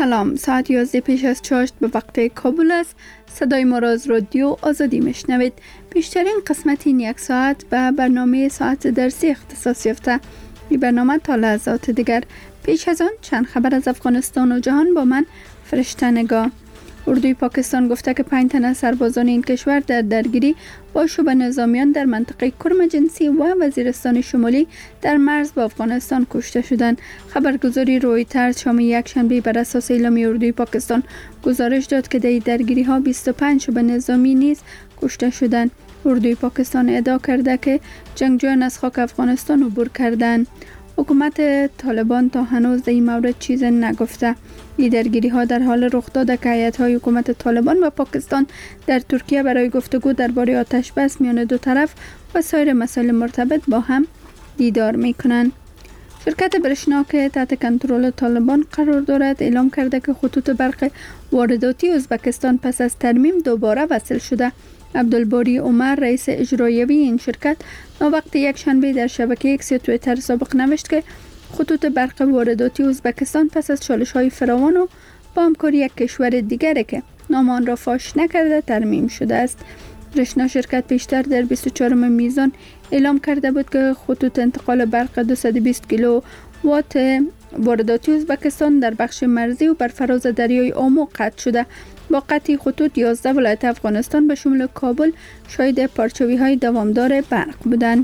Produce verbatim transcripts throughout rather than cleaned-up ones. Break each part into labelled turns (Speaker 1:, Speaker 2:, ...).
Speaker 1: سلام، ساعت یازده پیش از چاشت به وقت کابل است. صدای ما را از رادیو آزادی میشنوید. بیشترین قسمت این یک ساعت به برنامه ساعت درسی اختصاص یافته. این برنامه تا لحظات دیگر. پیش از آن چند خبر از افغانستان و جهان با من فرشته نگاه. اردوی پاکستان گفته که پنج تن از سربازان این کشور در درگیری با شبه نظامیان در منطقه کرم جنسی و وزیرستان شمالی در مرز با افغانستان کشته شدند. خبرگزاری رویترز شام یک شنبه بر اساس اعلامیه اردوی پاکستان گزارش داد که در درگیری ها بیست و پنج شبه نظامی نیز کشته شدند. اردوی پاکستان ادعا کرده که جنگجویان از خاک افغانستان عبور کردند. حکومت طالبان تا هنوز در این مورد چیز نگفته. این درگیری ها در حال رخ داده که هیئت‌های حکومت طالبان و پاکستان در ترکیه برای گفتگو درباره آتش بس میان دو طرف و سایر مسائل مرتبط با هم دیدار میکنند. شرکت برشنا که تحت کنترل طالبان قرار دارد اعلام کرده که خطوط برق وارداتی ازبکستان پس از ترمیم دوباره وصل شده. عبدالباری عمر رئیس اجرایی این شرکت وقت یک شنبه در شبکه ایکس توییتر سابق نوشت که خطوط برق وارداتی ازبکستان پس از چالش‌های فراوان و با همکاری یک کشور دیگری که نام آن را فاش نکرده ترمیم شده است. رشنا شرکت پیشتر در بیست و چهارم میزان اعلام کرده بود که خطوط انتقال برق دویست و بیست کیلو وات وارداتی ازبکستان در بخش مرزی و بر فراز دریای آمو قطع شده. با قطع خطوط یازده ولایت افغانستان به شمول کابل شاهد پارچوی‌های دوامدار برق بودند.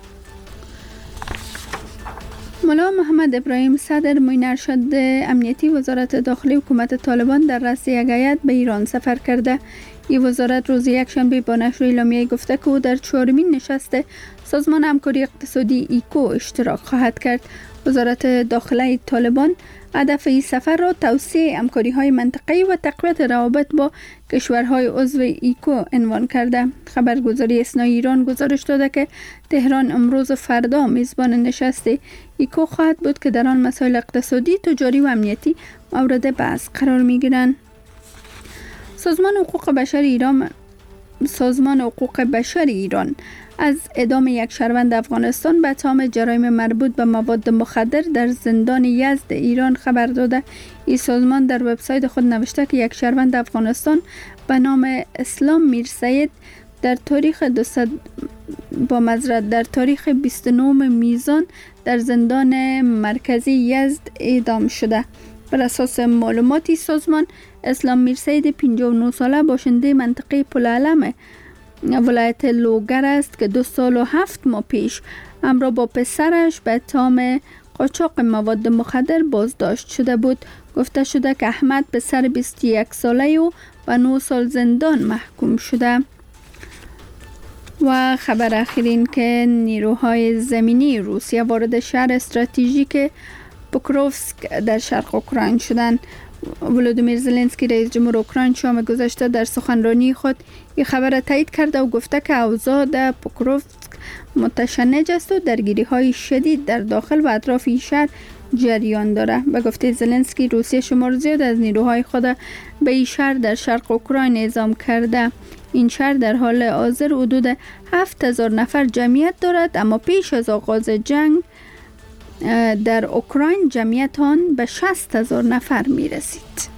Speaker 1: ملا محمد ابراهیم صدر معین ارشد امنیتی وزارت داخلی حکومت طالبان در رأس یک هیئت به ایران سفر کرده. این وزارت روز یکشنبه با نشر اعلامیه گفته که او در چهارمین نشست سازمان همکاری اقتصادی ایکو اشتراک خواهد کرد. وزارت داخلی طالبان هدف این سفر را توسعه همکاری‌های منطقه‌ای و تقویت روابط با کشورهای عضو ایکو عنوان کرده. خبرگزاری اسنا ایران گزارش داده که تهران امروز و فردا میزبان نشست ایکو خواهد بود که در آن مسائل اقتصادی، تجاری و امنیتی مورد بحث قرار می‌گیرند. سازمان حقوق بشر ایران سازمان حقوق بشر ایران از اعدام یک شهروند افغانستان به اتهام جرایم مربوط به مواد مخدر در زندان یزد ایران خبر داده. این سازمان در وبسایت خود نوشته که یک شهروند افغانستان به نام اسلام میرسید در تاریخ دویست با معذرت در تاریخ بیست و نه میزان در زندان مرکزی یزد اعدام شده. بر اساس معلوماتی سازمان، اسلام میرسید پنجاه و نه ساله باشنده منطقه پلعلم ولایت لوگر است که دو سال و هفت ماه پیش همراه با پسرش به اتهام قاچاق مواد مخدر بازداشت شده بود. گفته شده که احمد پسر بیست و یک ساله و به نه سال زندان محکوم شده. و خبر اخیر این که نیروهای زمینی روسیه وارد شهر استراتژیک پوکروفسک در شرق اوکراین شدند. ولودیمیر زلنسکی رئیس جمهور اوکراین شام گذشته در سخنرانی خود این خبر را تایید کرده و گفته که اوضاع در پوکروفسک متشنج است و درگیری های شدید در داخل و اطراف این شهر جریان داره. به گفته زلنسکی روسیه شمار زیاد از نیروهای خود به این شهر در شرق اوکراین اعزام کرده. این شهر در حال حاضر حدود هفت هزار نفر جمعیت دارد، اما پیش از آغاز جنگ در اوکراین جمعیت آن به شصت هزار نفر می رسید.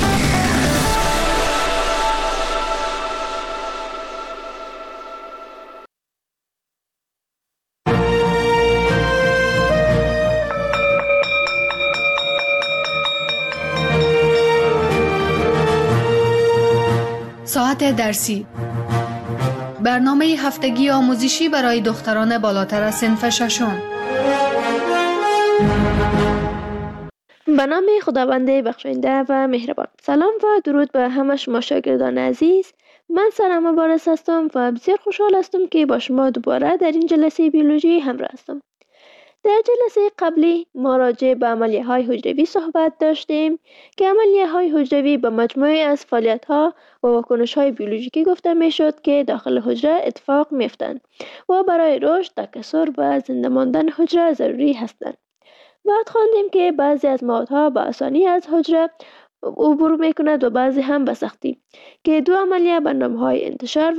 Speaker 2: ساعت درسی، برنامه هفتگی آموزشی برای دختران بالاتر از صنف ششم.
Speaker 3: به نام خداوند بخشاینده و مهربان. سلام و درود به همه شما شاگردان عزیز. من سرم مبارز هستم و بسیار خوشحال هستم که با شما دوباره در این جلسه بیولوژی همراه هستم. در جلسه قبلی ما راجع به عملیه های حجروی صحبت داشتیم که عملیه های حجروی به مجموعه از فعالیت ها و واکنش های بیولوژیکی گفته می شد که داخل حجره اتفاق می افتند و برای رشد، تکثر و زنده ماندن حجره ضروری هستند. بعد خواندیم که بعضی از موادها به آسانی از حجره عبور می کند و بعضی هم به سختی، که دو عملیه به نام های انتشار